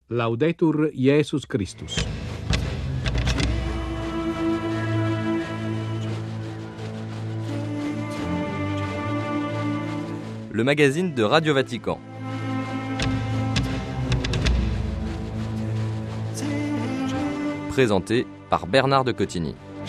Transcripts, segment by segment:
Laudetur Jesus Christus. Le magazine de Radio Vatican. Présenté par Bernard de Cotigny.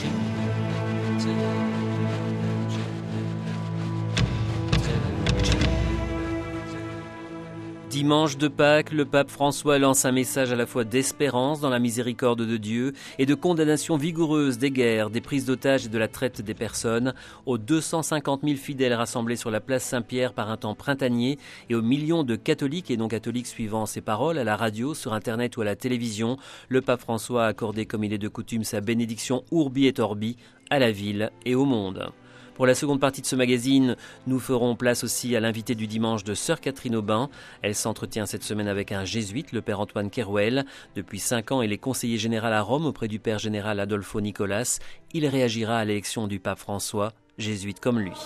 Dimanche de Pâques, le pape François lance un message à la fois d'espérance dans la miséricorde de Dieu et de condamnation vigoureuse des guerres, des prises d'otages et de la traite des personnes aux 250 000 fidèles rassemblés sur la place Saint-Pierre par un temps printanier et aux millions de catholiques et non-catholiques suivant ses paroles à la radio, sur Internet ou à la télévision. Le pape François a accordé, comme il est de coutume, sa bénédiction Urbi et Orbi à la ville et au monde. Pour la seconde partie de ce magazine, nous ferons place aussi à l'invité du dimanche de Sœur Catherine Aubin. Elle s'entretient cette semaine avec un jésuite, le père Antoine Kerouel. Depuis 5 ans, il est conseiller général à Rome auprès du père général Adolfo Nicolas. Il réagira à l'élection du pape François, jésuite comme lui.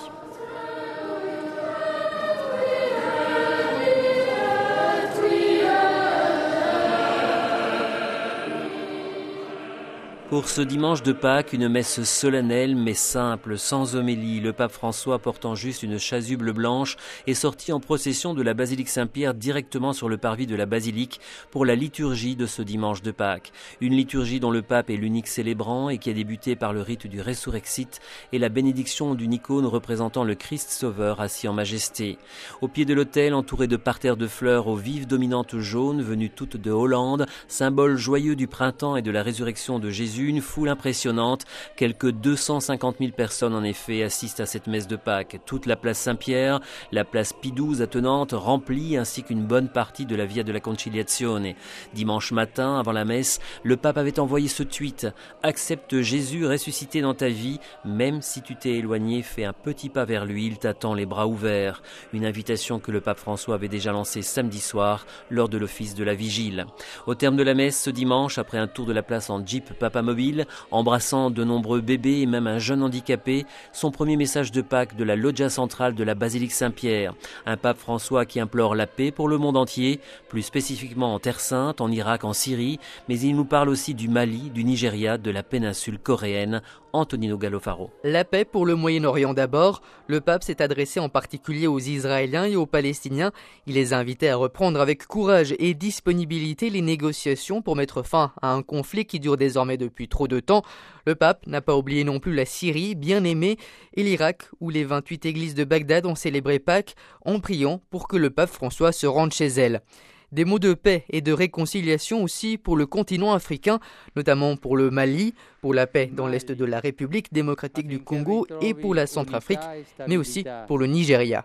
Pour ce dimanche de Pâques, une messe solennelle mais simple, sans homélie. Le pape François, portant juste une chasuble blanche, est sorti en procession de la basilique Saint-Pierre directement sur le parvis de la basilique pour la liturgie de ce dimanche de Pâques. Une liturgie dont le pape est l'unique célébrant et qui a débuté par le rite du Resurrexit et la bénédiction d'une icône représentant le Christ Sauveur assis en majesté. Au pied de l'autel, entouré de parterres de fleurs aux vives dominantes jaunes venues toutes de Hollande, symbole joyeux du printemps et de la résurrection de Jésus, une foule impressionnante. Quelques 250 000 personnes en effet assistent à cette messe de Pâques. Toute la place Saint-Pierre, la place Pie XII attenante, remplie, ainsi qu'une bonne partie de la Via della Conciliazione. Dimanche matin, avant la messe, le pape avait envoyé ce tweet: « Accepte Jésus ressuscité dans ta vie, même si tu t'es éloigné, fais un petit pas vers lui, il t'attend les bras ouverts. » Une invitation que le pape François avait déjà lancée samedi soir lors de l'office de la vigile. Au terme de la messe ce dimanche, après un tour de la place en Jeep Papamobile, embrassant de nombreux bébés et même un jeune handicapé, son premier message de Pâques de la loggia centrale de la basilique Saint-Pierre. Un pape François qui implore la paix pour le monde entier, plus spécifiquement en Terre Sainte, en Irak, en Syrie, mais il nous parle aussi du Mali, du Nigeria, de la péninsule coréenne. Antonino Gallofaro. La paix pour le Moyen-Orient d'abord. Le pape s'est adressé en particulier aux Israéliens et aux Palestiniens. Il les a invités à reprendre avec courage et disponibilité les négociations pour mettre fin à un conflit qui dure désormais depuis trop de temps. Le pape n'a pas oublié non plus la Syrie, bien aimée, et l'Irak, où les 28 églises de Bagdad ont célébré Pâques en priant pour que le pape François se rende chez elles. Des mots de paix et de réconciliation aussi pour le continent africain, notamment pour le Mali, pour la paix dans l'est de la République démocratique du Congo et pour la Centrafrique, mais aussi pour le Nigeria.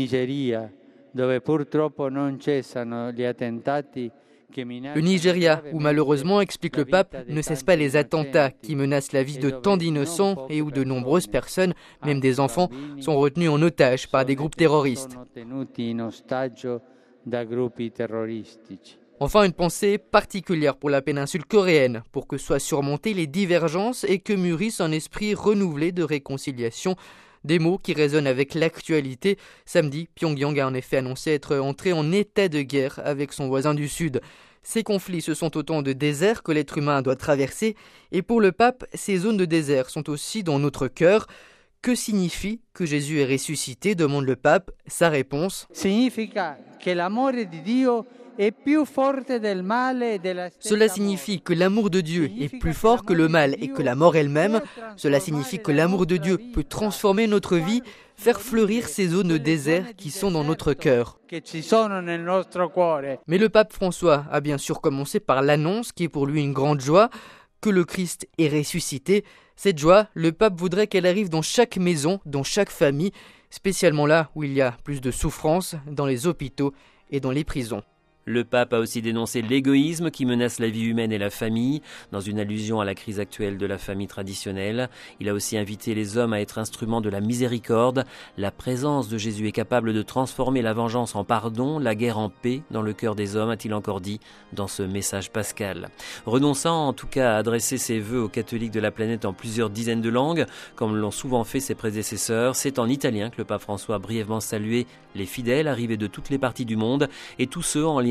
Le Nigeria, où malheureusement, explique le pape, ne cesse pas les attentats qui menacent la vie de tant d'innocents et où de nombreuses personnes, même des enfants, sont retenues en otage par des groupes terroristes. Enfin, une pensée particulière pour la péninsule coréenne, pour que soient surmontées les divergences et que mûrisse un esprit renouvelé de réconciliation. Des mots qui résonnent avec l'actualité. Samedi, Pyongyang a en effet annoncé être entré en état de guerre avec son voisin du Sud. Ces conflits, ce sont autant de déserts que l'être humain doit traverser. Et pour le pape, ces zones de désert sont aussi dans notre cœur. Que signifie que Jésus est ressuscité, demande le pape. Sa réponse: cela signifie que l'amour de Dieu est plus fort que le mal et que la mort elle-même. Cela signifie que l'amour de Dieu peut transformer notre vie, faire fleurir ces zones de désert qui sont dans notre cœur. Mais le pape François a bien sûr commencé par l'annonce qui est pour lui une grande joie, que le Christ est ressuscité. Cette joie, le pape voudrait qu'elle arrive dans chaque maison, dans chaque famille, spécialement là où il y a plus de souffrance, dans les hôpitaux et dans les prisons. Le pape a aussi dénoncé l'égoïsme qui menace la vie humaine et la famille, dans une allusion à la crise actuelle de la famille traditionnelle. Il a aussi invité les hommes à être instruments de la miséricorde. La présence de Jésus est capable de transformer la vengeance en pardon, la guerre en paix dans le cœur des hommes, a-t-il encore dit dans ce message pascal. Renonçant en tout cas à adresser ses vœux aux catholiques de la planète en plusieurs dizaines de langues, comme l'ont souvent fait ses prédécesseurs, c'est en italien que le pape François a brièvement salué les fidèles arrivés de toutes les parties du monde et tous ceux en lien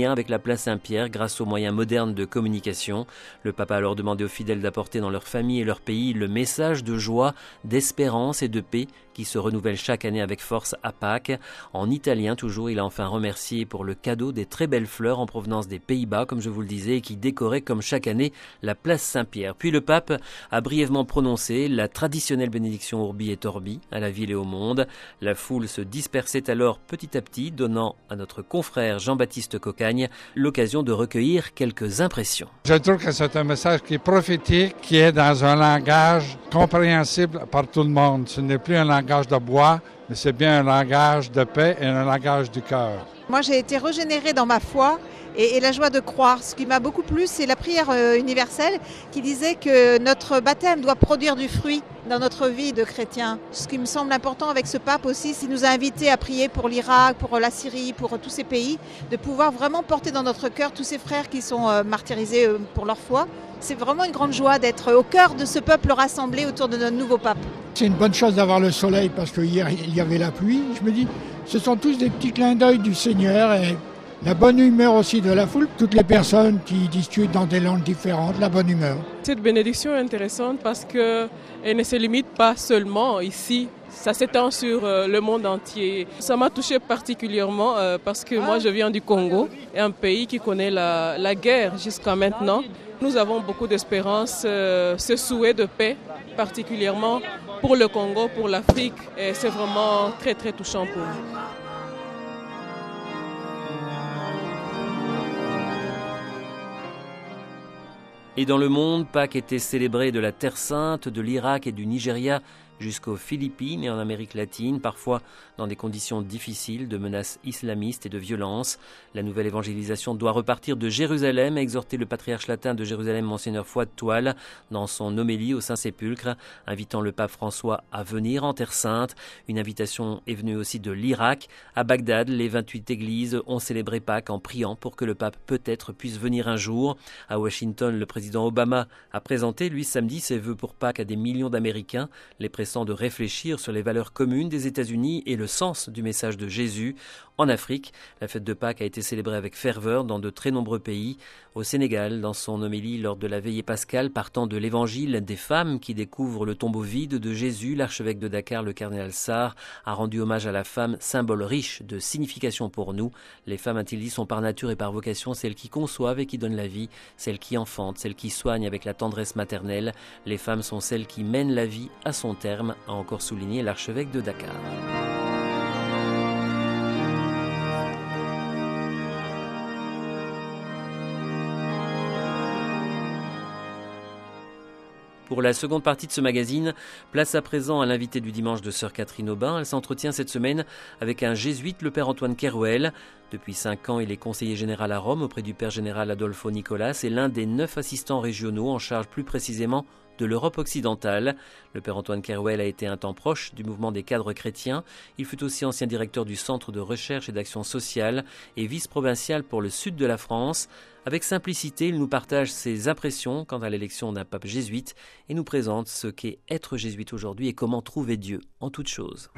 lien avec la place Saint-Pierre grâce aux moyens modernes de communication. Le pape a alors demandé aux fidèles d'apporter dans leur famille et leur pays le message de joie, d'espérance et de paix qui se renouvelle chaque année avec force à Pâques. En italien toujours, il a enfin remercié pour le cadeau des très belles fleurs en provenance des Pays-Bas, comme je vous le disais, et qui décoraient comme chaque année la place Saint-Pierre. Puis le pape a brièvement prononcé la traditionnelle bénédiction Urbi et Orbi à la ville et au monde. La foule se dispersait alors petit à petit, donnant à notre confrère Jean-Baptiste Cocagne l'occasion de recueillir quelques impressions. Je trouve que c'est un message qui est prophétique, qui est dans un langage compréhensible par tout le monde. Ce n'est plus un langage de bois, mais c'est bien un langage de paix et un langage du cœur. Moi, j'ai été régénérée dans ma foi et la joie de croire. Ce qui m'a beaucoup plu, c'est la prière universelle qui disait que notre baptême doit produire du fruit dans notre vie de chrétien. Ce qui me semble important avec ce pape aussi, c'est qu'il nous a invités à prier pour l'Irak, pour la Syrie, pour tous ces pays, de pouvoir vraiment porter dans notre cœur tous ces frères qui sont martyrisés pour leur foi. C'est vraiment une grande joie d'être au cœur de ce peuple rassemblé autour de notre nouveau pape. C'est une bonne chose d'avoir le soleil parce que hier il y avait la pluie. Je me dis, ce sont tous des petits clins d'œil du Seigneur et la bonne humeur aussi de la foule. Toutes les personnes qui discutent dans des langues différentes, la bonne humeur. Cette bénédiction est intéressante parce qu'elle ne se limite pas seulement ici. Ça s'étend sur le monde entier. Ça m'a touché particulièrement parce que moi je viens du Congo, un pays qui connaît la guerre jusqu'à maintenant. Nous avons beaucoup d'espérance, ce souhait de paix, particulièrement pour le Congo, pour l'Afrique. Et c'est vraiment très très touchant pour nous. Et dans le monde, Pâques était célébré de la Terre Sainte, de l'Irak et du Nigeria jusqu'aux Philippines et en Amérique latine, parfois dans des conditions difficiles de menaces islamistes et de violences. La nouvelle évangélisation doit repartir de Jérusalem, a exhorté le patriarche latin de Jérusalem, Monseigneur Fouad Toual, dans son homélie au Saint-Sépulcre, invitant le pape François à venir en Terre Sainte. Une invitation est venue aussi de l'Irak. À Bagdad, les 28 églises ont célébré Pâques en priant pour que le pape peut-être puisse venir un jour. À Washington, le président Obama a présenté, lui, samedi, ses vœux pour Pâques à des millions d'Américains, les pressant de réfléchir sur les valeurs communes des États-Unis et le sens du message de Jésus. En Afrique, la fête de Pâques a été célébrée avec ferveur dans de très nombreux pays. Au Sénégal, dans son homélie lors de la veillée pascale partant de l'évangile des femmes qui découvrent le tombeau vide de Jésus, l'archevêque de Dakar, le cardinal Sarr, a rendu hommage à la femme, symbole riche de signification pour nous. Les femmes, a-t-il dit, sont par nature et par vocation celles qui conçoivent et qui donnent la vie, celles qui enfantent, celles qui soignent avec la tendresse maternelle. Les femmes sont celles qui mènent la vie à son terme, a encore souligné l'archevêque de Dakar. Pour la seconde partie de ce magazine, place à présent à l'invité du dimanche de Sœur Catherine Aubin. Elle s'entretient cette semaine avec un jésuite, le père Antoine Kerouel. Depuis 5 ans, il est conseiller général à Rome auprès du père général Adolfo Nicolas et l'un des 9 assistants régionaux en charge plus précisément de l'Europe occidentale. Le père Antoine Kerouel a été un temps proche du mouvement des cadres chrétiens. Il fut aussi ancien directeur du Centre de recherche et d'action sociale et vice-provincial pour le sud de la France. Avec simplicité, il nous partage ses impressions quant à l'élection d'un pape jésuite et nous présente ce qu'est être jésuite aujourd'hui et comment trouver Dieu en toutes choses.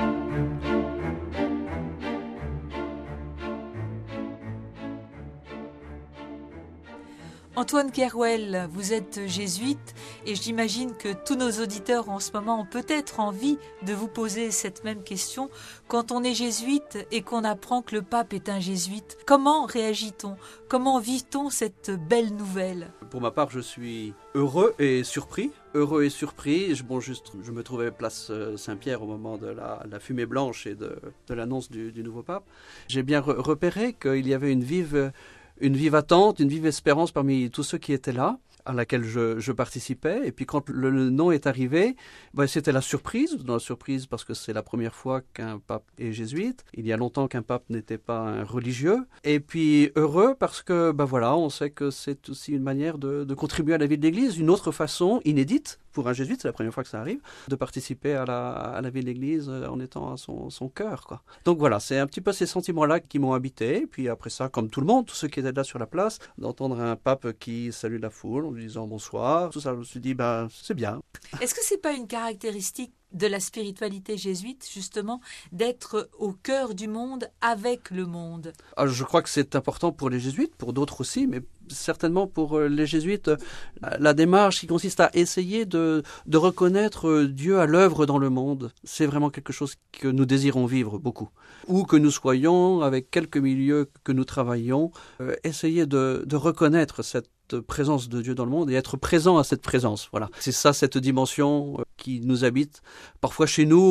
Antoine Kerouel, vous êtes jésuite et j'imagine que tous nos auditeurs en ce moment ont peut-être envie de vous poser cette même question. Quand on est jésuite et qu'on apprend que le pape est un jésuite, comment réagit-on? Comment vit-on cette belle nouvelle? Pour ma part, je suis heureux et surpris. Heureux et surpris. Je me trouvais place Saint-Pierre au moment de la fumée blanche et de l'annonce du nouveau pape. J'ai bien repéré qu'il y avait une vive attente, une vive espérance parmi tous ceux qui étaient là, à laquelle je participais. Et puis quand le nom est arrivé, c'était la surprise parce que c'est la première fois qu'un pape est jésuite. Il y a longtemps qu'un pape n'était pas un religieux. Et puis heureux parce que on sait que c'est aussi une manière de contribuer à la vie de l'Église, une autre façon inédite. Pour un jésuite, c'est la première fois que ça arrive, de participer à la vie de l'Église en étant à son cœur, quoi. Donc voilà, c'est un petit peu ces sentiments-là qui m'ont habité. Et puis après ça, comme tout le monde, tous ceux qui étaient là sur la place, d'entendre un pape qui salue la foule en lui disant bonsoir, tout ça, je me suis dit, c'est bien. Est-ce que c'est pas une caractéristique de la spiritualité jésuite, justement, d'être au cœur du monde, avec le monde. Alors, je crois que c'est important pour les jésuites, pour d'autres aussi, mais certainement pour les jésuites, la démarche qui consiste à essayer de reconnaître Dieu à l'œuvre dans le monde, c'est vraiment quelque chose que nous désirons vivre beaucoup. Où que nous soyons, avec quelques milieux que nous travaillons, essayer de reconnaître cette présence de Dieu dans le monde et être présent à cette présence. Voilà. C'est ça, cette dimension qui nous habite. Parfois chez nous,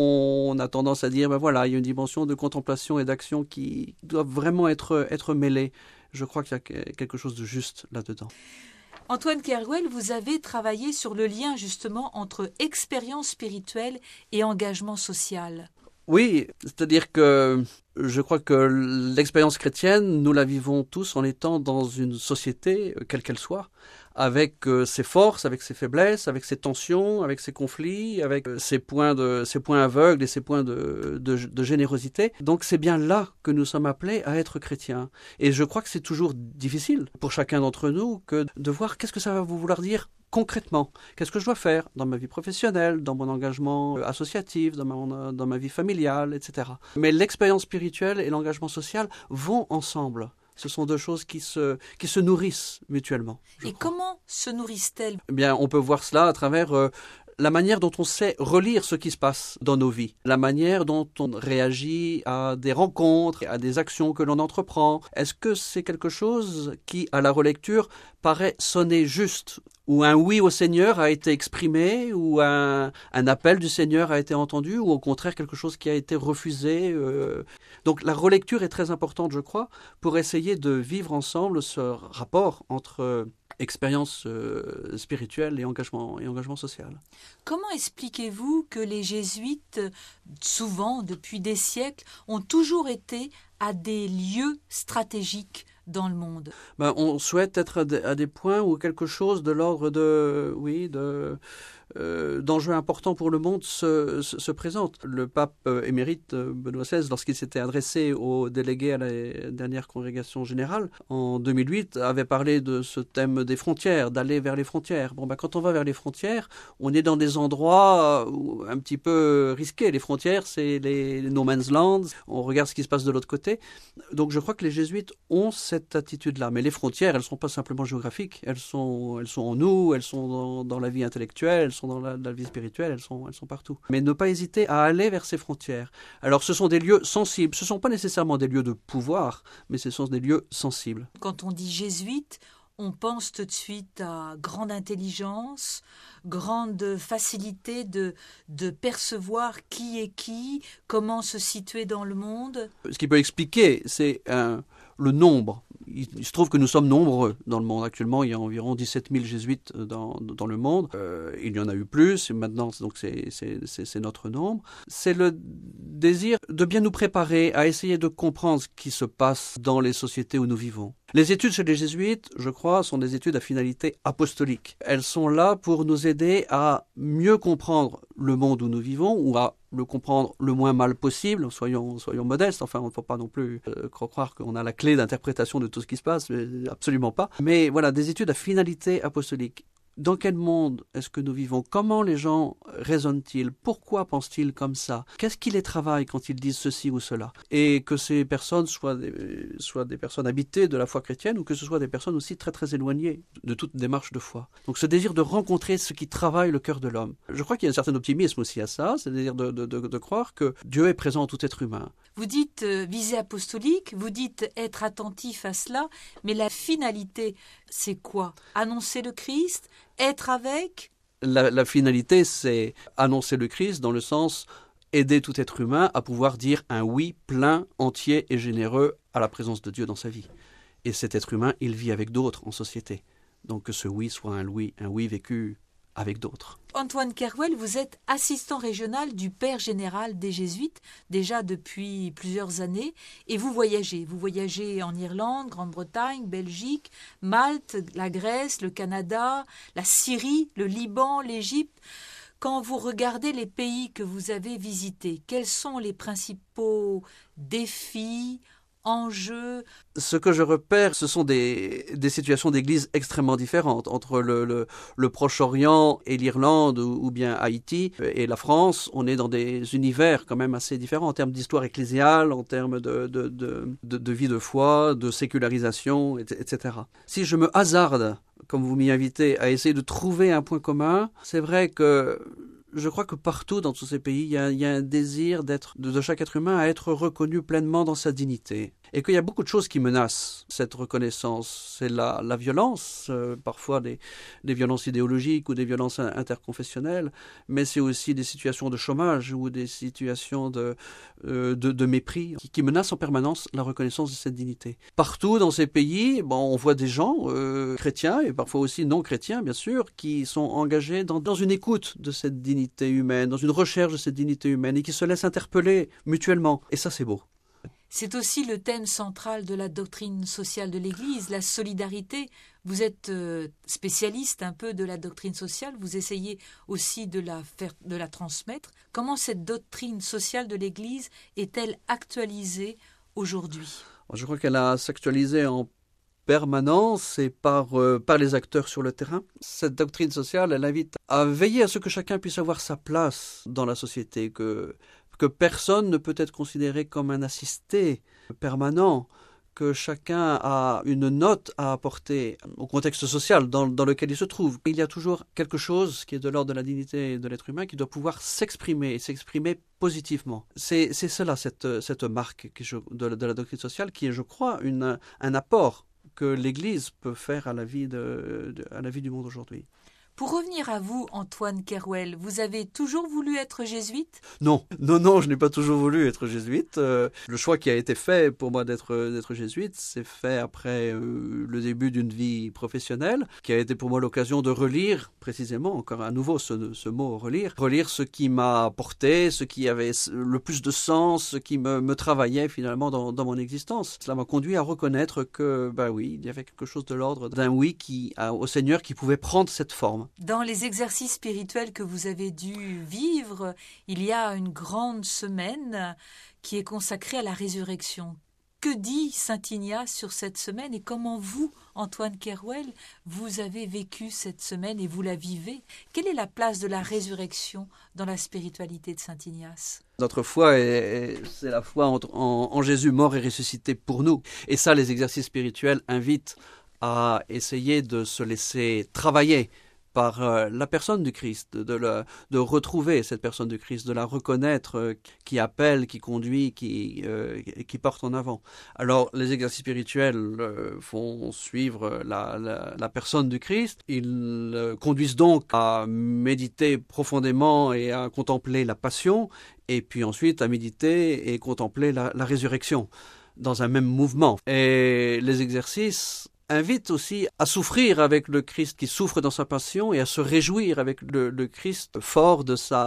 on a tendance à dire, ben voilà, il y a une dimension de contemplation et d'action qui doit vraiment être mêlée. Je crois qu'il y a quelque chose de juste là-dedans. Antoine Kerouel, vous avez travaillé sur le lien justement entre expérience spirituelle et engagement social. Oui, c'est-à-dire que je crois que l'expérience chrétienne, nous la vivons tous en étant dans une société, quelle qu'elle soit, avec ses forces, avec ses faiblesses, avec ses tensions, avec ses conflits, avec ses points aveugles et ses points de générosité. Donc c'est bien là que nous sommes appelés à être chrétiens. Et je crois que c'est toujours difficile pour chacun d'entre nous que de voir qu'est-ce que ça va vouloir dire concrètement. Qu'est-ce que je dois faire dans ma vie professionnelle, dans mon engagement associatif, dans ma vie familiale, etc. Mais l'expérience spirituelle et l'engagement social vont ensemble. Ce sont deux choses qui se nourrissent mutuellement. Et comment se nourrissent-elles ? Eh bien, on peut voir cela à travers la manière dont on sait relire ce qui se passe dans nos vies, la manière dont on réagit à des rencontres, à des actions que l'on entreprend. Est-ce que c'est quelque chose qui, à la relecture, paraît sonner juste ? Où un oui au Seigneur a été exprimé, où un appel du Seigneur a été entendu, ou au contraire quelque chose qui a été refusé. Donc la relecture est très importante, je crois, pour essayer de vivre ensemble ce rapport entre expérience spirituelle et engagement social. Comment expliquez-vous que les jésuites, souvent depuis des siècles, ont toujours été à des lieux stratégiques dans le monde? On souhaite être à des points où quelque chose de l'ordre d'enjeux importants pour le monde se présente. Le pape émérite Benoît XVI, lorsqu'il s'était adressé aux délégués à la dernière congrégation générale, en 2008, avait parlé de ce thème des frontières, d'aller vers les frontières. Quand on va vers les frontières, on est dans des endroits un petit peu risqués. Les frontières, c'est les no man's land, on regarde ce qui se passe de l'autre côté. Donc je crois que les jésuites ont cette attitude-là. Mais les frontières, elles ne sont pas simplement géographiques, elles sont en nous, elles sont dans la vie intellectuelle, elles sont dans la vie spirituelle, elles sont partout. Mais ne pas hésiter à aller vers ces frontières. Alors ce sont des lieux sensibles, ce ne sont pas nécessairement des lieux de pouvoir, mais ce sont des lieux sensibles. Quand on dit jésuite, on pense tout de suite à grande intelligence, grande facilité de percevoir qui est qui, comment se situer dans le monde. Ce qui peut expliquer, c'est le nombre. Il se trouve que nous sommes nombreux dans le monde. Actuellement, il y a environ 17 000 jésuites dans le monde. Il y en a eu plus, et maintenant donc c'est notre nombre. C'est le désir de bien nous préparer à essayer de comprendre ce qui se passe dans les sociétés où nous vivons. Les études chez les jésuites, je crois, sont des études à finalité apostolique. Elles sont là pour nous aider à mieux comprendre le monde où nous vivons, ou à le comprendre le moins mal possible, soyons modestes, enfin on ne faut pas non plus croire qu'on a la clé d'interprétation de tout ce qui se passe, absolument pas. Mais voilà, des études à finalité apostolique. Dans quel monde est-ce que nous vivons? Comment les gens raisonnent-ils? Pourquoi pensent-ils comme ça? Qu'est-ce qui les travaille quand ils disent ceci ou cela? Et que ces personnes soient des personnes habitées de la foi chrétienne, ou que ce soit des personnes aussi très très éloignées de toute démarche de foi. Donc ce désir de rencontrer ce qui travaille le cœur de l'homme. Je crois qu'il y a un certain optimisme aussi à ça, c'est-à-dire de croire que Dieu est présent en tout être humain. Vous dites visée apostolique, vous dites être attentif à cela, mais la finalité, c'est quoi? Annoncer le Christ? Être avec? La finalité, c'est annoncer le Christ dans le sens aider tout être humain à pouvoir dire un oui plein, entier et généreux à la présence de Dieu dans sa vie. Et cet être humain, il vit avec d'autres en société. Donc que ce oui soit un oui vécu avec d'autres. Antoine Kerouel, vous êtes assistant régional du Père général des Jésuites, déjà depuis plusieurs années, et vous voyagez en Irlande, Grande-Bretagne, Belgique, Malte, la Grèce, le Canada, la Syrie, le Liban, l'Égypte. Quand vous regardez les pays que vous avez visités, quels sont les principaux défis, enjeux? Ce que je repère, ce sont des situations d'église extrêmement différentes entre le Proche-Orient et l'Irlande ou bien Haïti et la France. On est dans des univers quand même assez différents en termes d'histoire ecclésiale, en termes de vie de foi, de sécularisation, etc. Si je me hasarde, comme vous m'y invitez, à essayer de trouver un point commun, c'est vrai que je crois que partout dans tous ces pays, il y a un désir de chaque être humain à être reconnu pleinement dans sa dignité. Et qu'il y a beaucoup de choses qui menacent cette reconnaissance. C'est la violence, parfois des violences idéologiques ou des violences interconfessionnelles, mais c'est aussi des situations de chômage ou des situations de mépris qui menacent en permanence la reconnaissance de cette dignité. Partout dans ces pays, on voit des gens chrétiens et parfois aussi non chrétiens, bien sûr, qui sont engagés dans une écoute de cette dignité humaine, dans une recherche de cette dignité humaine et qui se laissent interpeller mutuellement. Et ça, c'est beau. C'est aussi le thème central de la doctrine sociale de l'Église, la solidarité. Vous êtes spécialiste un peu de la doctrine sociale, vous essayez aussi de la transmettre. Comment cette doctrine sociale de l'Église est-elle actualisée aujourd'hui? Je crois qu'elle a s'actualisé en permanence et par les acteurs sur le terrain. Cette doctrine sociale, elle invite à veiller à ce que chacun puisse avoir sa place dans la société, que personne ne peut être considéré comme un assisté permanent, que chacun a une note à apporter au contexte social dans lequel il se trouve. Il y a toujours quelque chose qui est de l'ordre de la dignité de l'être humain qui doit pouvoir s'exprimer positivement. C'est cela, cette marque de la doctrine sociale qui est, je crois, un apport que l'Église peut faire à la vie du monde aujourd'hui. Pour revenir à vous, Antoine Kerouel, vous avez toujours voulu être jésuite? Non, je n'ai pas toujours voulu être jésuite. Le choix qui a été fait pour moi d'être jésuite, c'est fait après le début d'une vie professionnelle, qui a été pour moi l'occasion de relire, précisément, encore à nouveau ce mot relire ce qui m'a porté, ce qui avait le plus de sens, ce qui me travaillait finalement dans mon existence. Cela m'a conduit à reconnaître que, oui, il y avait quelque chose de l'ordre d'un oui au Seigneur qui pouvait prendre cette forme. Dans les exercices spirituels que vous avez dû vivre, il y a une grande semaine qui est consacrée à la résurrection. Que dit saint Ignace sur cette semaine et comment vous, Antoine Kerouel, vous avez vécu cette semaine et vous la vivez? Quelle est la place de la résurrection dans la spiritualité de saint Ignace? Notre foi, c'est la foi en Jésus mort et ressuscité pour nous. Et ça, les exercices spirituels invitent à essayer de se laisser travailler par la personne du Christ, de retrouver cette personne du Christ, de la reconnaître, qui appelle, qui conduit, qui porte en avant. Alors, les exercices spirituels font suivre la personne du Christ. Ils conduisent donc à méditer profondément et à contempler la passion, et puis ensuite à méditer et contempler la résurrection dans un même mouvement. Et les exercices invite aussi à souffrir avec le Christ qui souffre dans sa passion et à se réjouir avec le Christ fort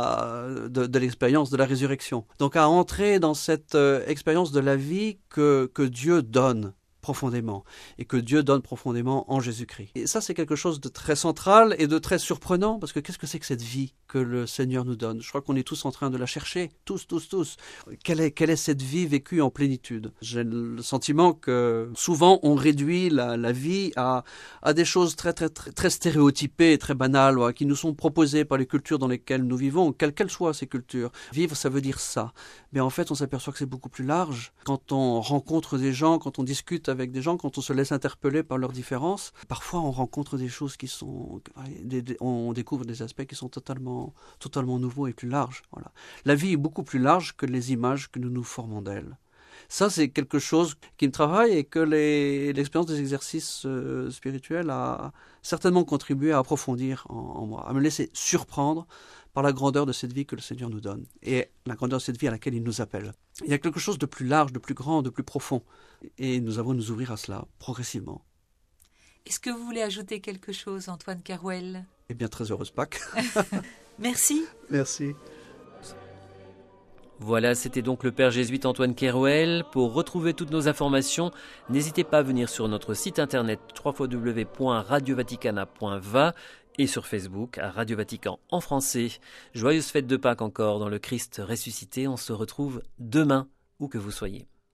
de l'expérience de la résurrection. Donc à entrer dans cette expérience de la vie que Dieu donne profondément et que Dieu donne profondément en Jésus-Christ. Et ça, c'est quelque chose de très central et de très surprenant parce que qu'est-ce que c'est que cette vie que le Seigneur nous donne? Je crois qu'on est tous en train de la chercher, tous. Quelle est cette vie vécue en plénitude? J'ai le sentiment que souvent on réduit la vie à des choses très, très, très, très stéréotypées, très banales, qui nous sont proposées par les cultures dans lesquelles nous vivons, quelles qu'elles soient ces cultures. Vivre, ça veut dire ça. Mais en fait, on s'aperçoit que c'est beaucoup plus large. Quand on rencontre des gens, quand on discute avec des gens, quand on se laisse interpeller par leurs différences, parfois on rencontre des choses qui sont... on découvre des aspects qui sont totalement nouveaux et plus larges. Voilà. La vie est beaucoup plus large que les images que nous nous formons d'elle. Ça, c'est quelque chose qui me travaille et que l'expérience des exercices spirituels a certainement contribué à approfondir en moi, à me laisser surprendre par la grandeur de cette vie que le Seigneur nous donne et la grandeur de cette vie à laquelle il nous appelle. Il y a quelque chose de plus large, de plus grand, de plus profond et nous avons à nous ouvrir à cela progressivement. Est-ce que vous voulez ajouter quelque chose, Antoine Kerouel? Eh bien, très heureuse Pâques. Merci. Merci. Voilà, c'était donc le père jésuite Antoine Kerouel. Pour retrouver toutes nos informations, n'hésitez pas à venir sur notre site internet www.radiovaticana.va et sur Facebook à Radio Vatican en français. Joyeuse fête de Pâques encore dans le Christ ressuscité. On se retrouve demain, où que vous soyez.